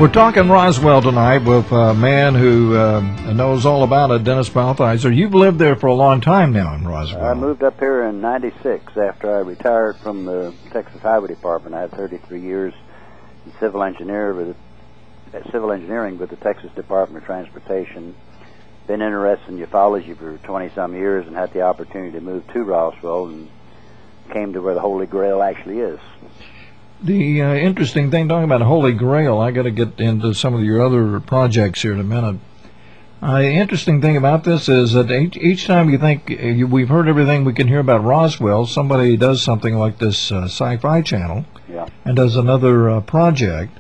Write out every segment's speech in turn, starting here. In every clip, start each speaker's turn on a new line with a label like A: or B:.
A: We're talking Roswell tonight with a man who knows all about it, Dennis Balthizer. You've lived there for a long time now in Roswell.
B: I moved up here in '96 after I retired from the Texas Highway Department. I had 33 years in civil engineering with the Texas Department of Transportation. Been interested in ufology for 20-some years and had the opportunity to move to Roswell and came to where the Holy Grail actually is.
A: The interesting thing, talking about Holy Grail, I got to get into some of your other projects here in a minute. The interesting thing about this is that each time you think we've heard everything we can hear about Roswell, somebody does something like this Sci-Fi Channel, and does another project.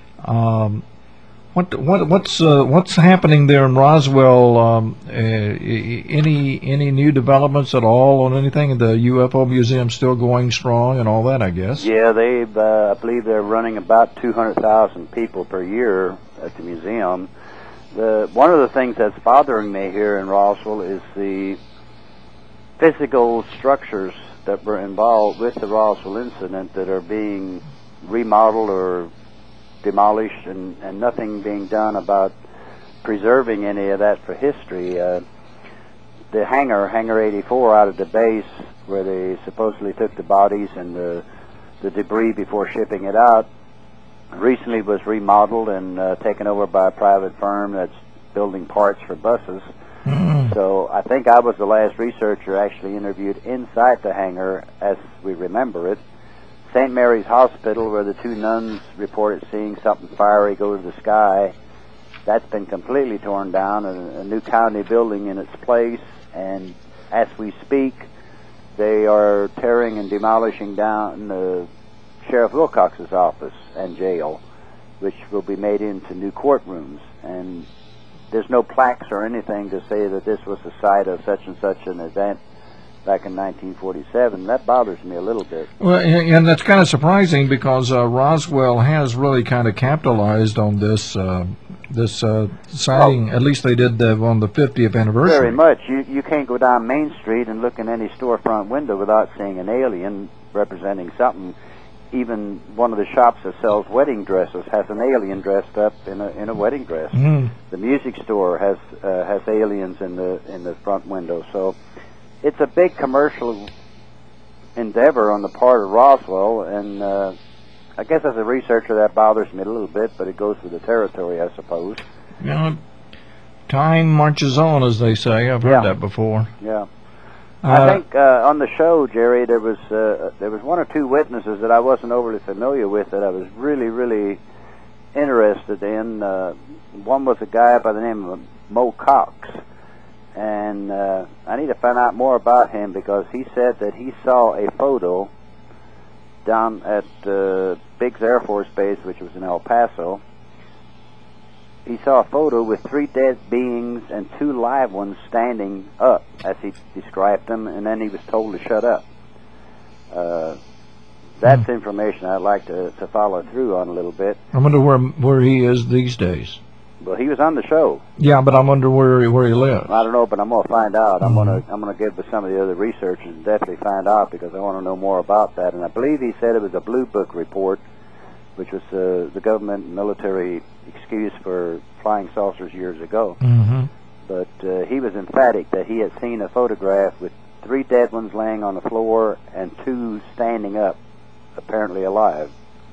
A: What's happening there in Roswell? Any new developments at all on anything? The UFO Museum still going strong and all that, I guess.
B: Yeah, I believe they're running about 200,000 people per year at the museum. One of the things that's bothering me here in Roswell is the physical structures that were involved with the Roswell incident that are being remodeled or demolished, and nothing being done about preserving any of that for history. The hangar 84 out of the base where they supposedly took the bodies and the debris before shipping it out recently was remodeled and taken over by a private firm that's building parts for buses. So I think I was the last researcher actually interviewed inside the hangar as we remember it. St. Mary's Hospital, where the two nuns reported seeing something fiery go to the sky, that's been completely torn down, and a new county building in its place. And as we speak, they are tearing and demolishing down the Sheriff Wilcox's office and jail, which will be made into new courtrooms. And there's no plaques or anything to say that this was the site of such and such an event back in 1947. That bothers me a little bit.
A: Well, and that's kind of surprising because Roswell has really kind of capitalized on this sighting. At least they did on the 50th anniversary.
B: Very much. You can't go down Main Street and look in any storefront window without seeing an alien representing something. Even one of the shops that sells wedding dresses has an alien dressed up in a wedding dress. The music store has aliens in the front window. So it's a big commercial endeavor on the part of Roswell, and I guess as a researcher that bothers me a little bit, but it goes with the territory, I suppose.
A: Yeah, time marches on, as they say. I've heard that before.
B: Yeah. I think on the show, Jerry, there was one or two witnesses that I wasn't overly familiar with that I was really, really interested in. One was a guy by the name of Mo Cox. And I need to find out more about him because he said that he saw a photo down at Biggs Air Force Base, which was in El Paso. He saw a photo with 3 dead beings and 2 live ones standing up, as he described them, and then he was told to shut up. That's information I'd like to follow through on a little bit.
A: I wonder where he is these days.
B: Well, he was on the show.
A: Yeah, but I wonder where he lives.
B: I don't know, but I'm going to find out. I'm going to get with some of the other researchers and definitely find out because I want to know more about that. And I believe he said it was a Blue Book report, which was the government and military excuse for flying saucers years ago. But he was emphatic that he had seen a photograph with 3 dead ones laying on the floor and 2 standing up, apparently alive.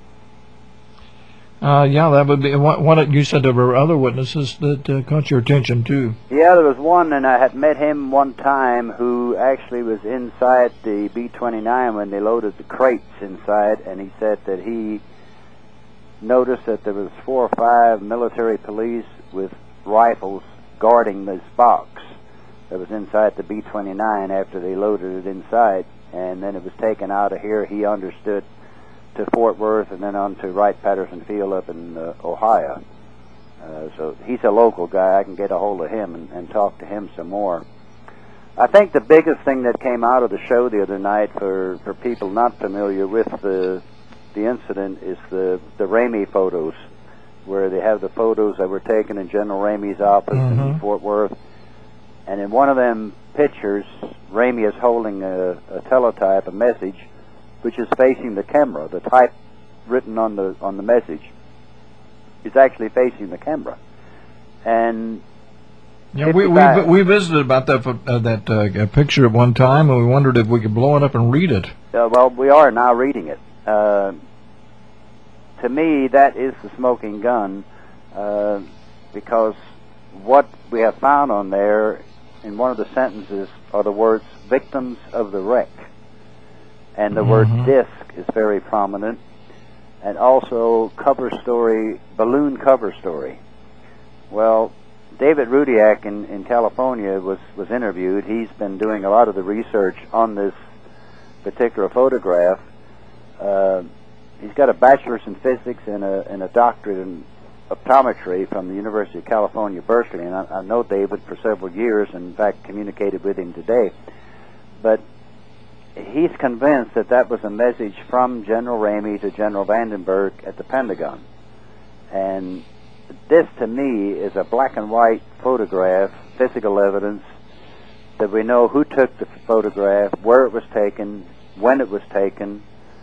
A: Yeah, that would be what you said. There were other witnesses that caught your attention too.
B: Yeah, there was one, and I had met him one time who actually was inside the B-29 when they loaded the crates inside, and he said that he noticed that there was 4 or 5 military police with rifles guarding this box that was inside the B-29 after they loaded it inside, and then it was taken out of here. He understood to Fort Worth and then on to Wright-Patterson Field up in Ohio. So he's a local guy. I can get a hold of him and talk to him some more. I think the biggest thing that came out of the show the other night for people not familiar with the incident is the Ramey photos, where they have the photos that were taken in General Ramey's office in Fort Worth. And in one of them pictures, Ramey is holding a teletype, a message, which is facing the camera, the type written on the message. is actually facing the camera. And
A: yeah, we visited about that picture at one time, and we wondered if we could blow it up and read it.
B: Well, we are now reading it. To me, that is the smoking gun, because what we have found on there, in one of the sentences, are the words "victims of the wreck," and the word "disc" is very prominent, and also cover story, balloon cover story. Well, David Rudiak in California was interviewed. He's been doing a lot of the research on this particular photograph. He's got a bachelor's in physics and a doctorate in optometry from the University of California, Berkeley, and I know David for several years, and in fact communicated with him today. But he's convinced that that was a message from General Ramey to General Vandenberg at the Pentagon. And this, to me, is a black and white photograph, physical evidence, that we know who took the photograph, where it was taken, when it was taken,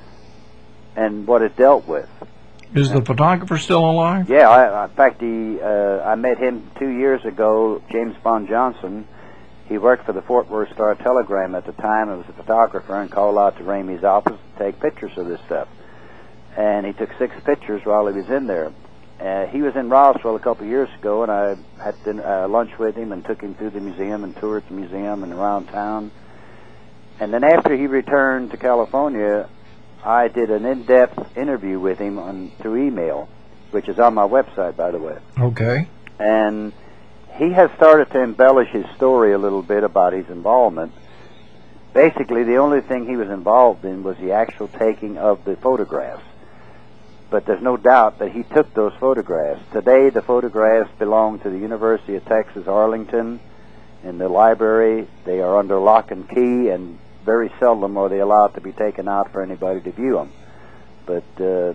B: and what it dealt with.
A: Is the photographer still alive?
B: Yeah, in fact, I met him 2 years ago, James Bond Johnson. He worked for the Fort Worth Star-Telegram at the time and was a photographer, and called out to Ramey's office to take pictures of this stuff. And he took 6 pictures while he was in there. He was in Roswell a couple of years ago, and I had lunch with him and took him through the museum and toured the museum and around town. And then after he returned to California, I did an in-depth interview with him through email, which is on my website, by the way.
A: Okay.
B: And he has started to embellish his story a little bit about his involvement. Basically, the only thing he was involved in was the actual taking of the photographs. But there's no doubt that he took those photographs. Today, the photographs belong to the University of Texas, Arlington, in the library. They are under lock and key, and very seldom are they allowed to be taken out for anybody to view them. But the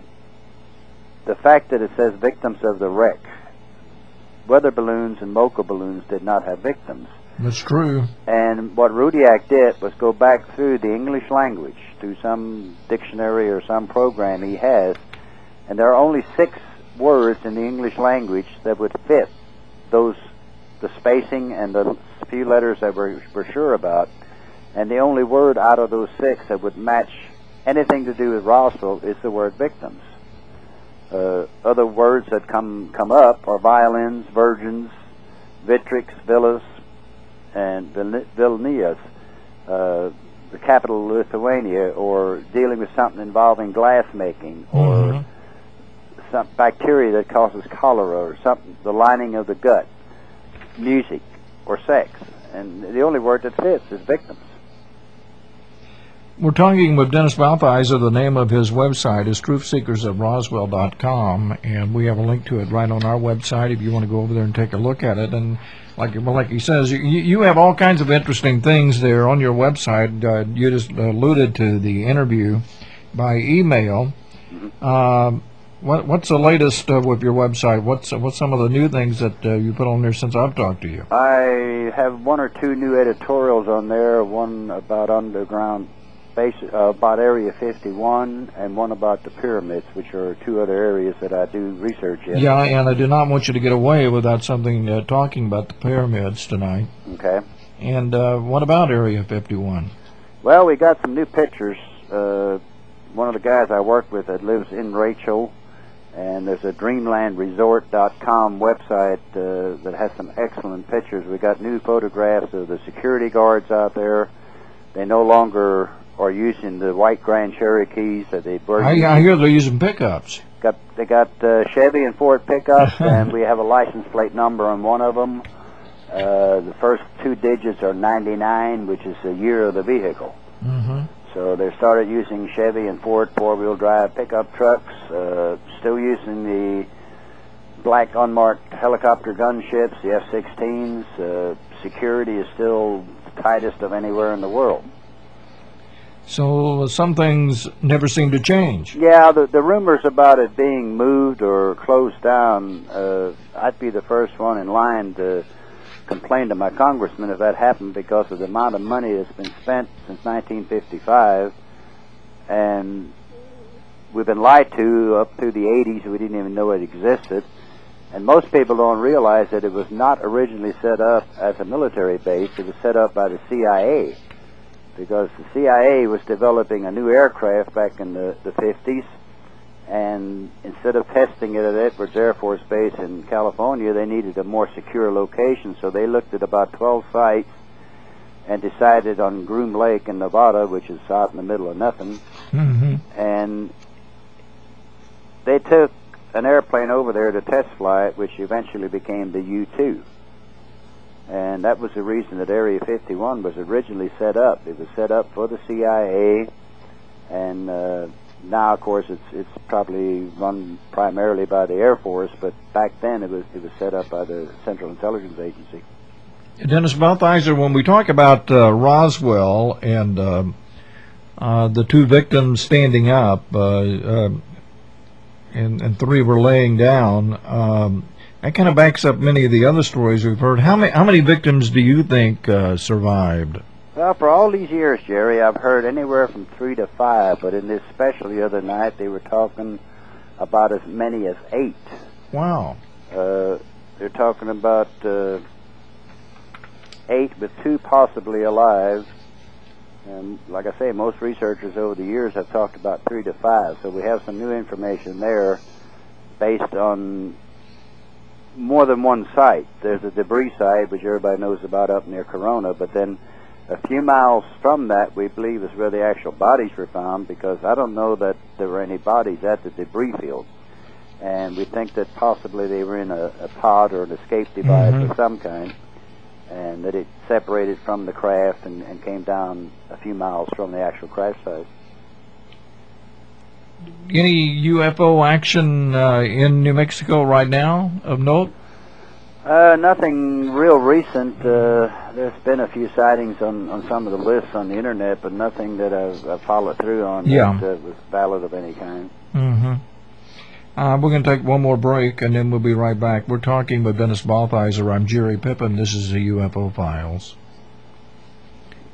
B: fact that it says victims of the wreck, weather balloons and mocha balloons did not have victims.
A: That's true.
B: And what Rudiak did was go back through the English language, through some dictionary or some program he has, and there are only 6 words in the English language that would fit the spacing and the few letters that we're sure about. And the only word out of those 6 that would match anything to do with Roswell is the word victims. Other words that come up are violins, virgins, Vitrix, Villas, and Vilnius, the capital of Lithuania, or dealing with something involving glass making, or some bacteria that causes cholera, or something, the lining of the gut, music, or sex. And the only word that fits is victims.
A: We're talking with Dennis Balthizer. The name of his website is truthseekers@roswell.com, and we have a link to it right on our website if you want to go over there and take a look at it. And like he says, you have all kinds of interesting things there on your website. You just alluded to the interview by email. What's the latest with your website? What's some of the new things that you put on there since I've talked to you?
B: I have 1 or 2 new editorials on there. One about underground base, about Area 51, and one about the pyramids, which are 2 other areas that I do research in.
A: Yeah, and I do not want you to get away without something talking about the pyramids tonight.
B: Okay.
A: And what about Area 51?
B: Well, we got some new pictures. One of the guys I work with that lives in Rachel, and there's a dreamlandresort.com website that has some excellent pictures. We got new photographs of the security guards out there. They no longer are using the white Grand Cherokees that they were using.
A: I hear they're using pickups.
B: They got Chevy and Ford pickups, and we have a license plate number on one of them. The first 2 digits are 99, which is the year of the vehicle. So they started using Chevy and Ford 4-wheel drive pickup trucks, still using the black unmarked helicopter gunships, the F-16s. Security is still the tightest of anywhere in the world.
A: So some things never seem to change.
B: Yeah, the rumors about it being moved or closed down, I'd be the first one in line to complain to my congressman if that happened, because of the amount of money that's been spent since 1955, and we've been lied to up through the 80s. We didn't even know it existed. And most people don't realize that it was not originally set up as a military base. It was set up by the CIA, because the CIA was developing a new aircraft back in the 50s, and instead of testing it at Edwards Air Force Base in California, they needed a more secure location, so they looked at about 12 sites and decided on Groom Lake in Nevada, which is out in the middle of nothing.
A: Mm-hmm.
B: And they took an airplane over there to test fly it, which eventually became the U-2. And that was the reason that Area 51 was originally set up. It was set up for the CIA, and now, of course, it's probably run primarily by the Air Force, but back then it was set up by the Central Intelligence Agency.
A: Dennis Balthizer, when we talk about Roswell and the two victims standing up, and three were laying down, that kind of backs up many of the other stories we've heard. How many victims do you think survived?
B: Well, for all these years, Jerry, I've heard anywhere from 3 to 5, but in this special the other night, they were talking about as many as 8.
A: Wow.
B: They're talking about 8 with 2 possibly alive. And like I say, most researchers over the years have talked about 3 to 5, so we have some new information there based on more than one site. There's a debris site, which everybody knows about up near Corona, but then a few miles from that, we believe, is where the actual bodies were found, because I don't know that there were any bodies at the debris field. And we think that possibly they were in a pod or an escape device of some kind, and that it separated from the craft and came down a few miles from the actual crash site.
A: Any UFO action in New Mexico right now of note?
B: Nothing real recent. There's been a few sightings on some of the lists on the internet, but nothing that I've followed through on that was valid of any kind.
A: Mm-hmm. We're going to take one more break, and then we'll be right back. We're talking with Dennis Balthizer. I'm Jerry Pippin. This is the UFO Files.